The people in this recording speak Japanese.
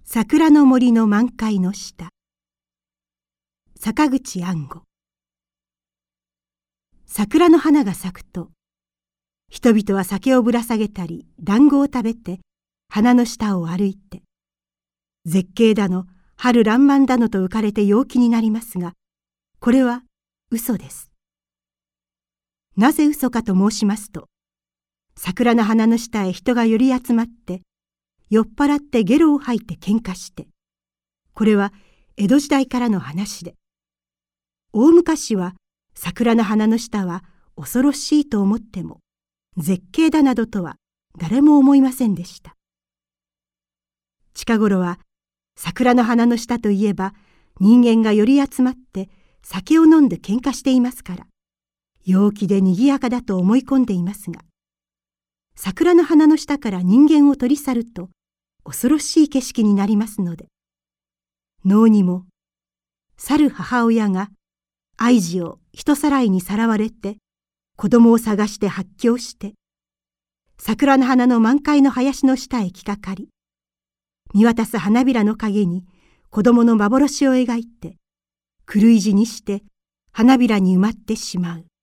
桜の森の満開の下。坂口安吾。桜の花が咲くと、人々は酒をぶら下げたり団子を食べて花の下を歩いて、絶景だの春爛漫だのと浮かれて陽気になりますが、これは嘘です。なぜ嘘かと申しますと、桜の花の下へ人が寄り集まって酔っ払ってゲロを吐いて喧嘩して、これは江戸時代からの話で、大昔は桜の花の下は恐ろしいと思っても絶景だなどとは誰も思いませんでした。近頃は桜の花の下といえば人間が寄り集まって酒を飲んで喧嘩していますから、陽気でにぎやかだと思い込んでいますが、桜の花の下から人間を取り去ると恐ろしい景色になりますので、能にも去る母親が愛児を人さらいにさらわれて子供を探して発狂して、桜の花の満開の林の下へ来かかり、見渡す花びらの陰に子供の幻を描いて狂い死にして花びらに埋まってしまう。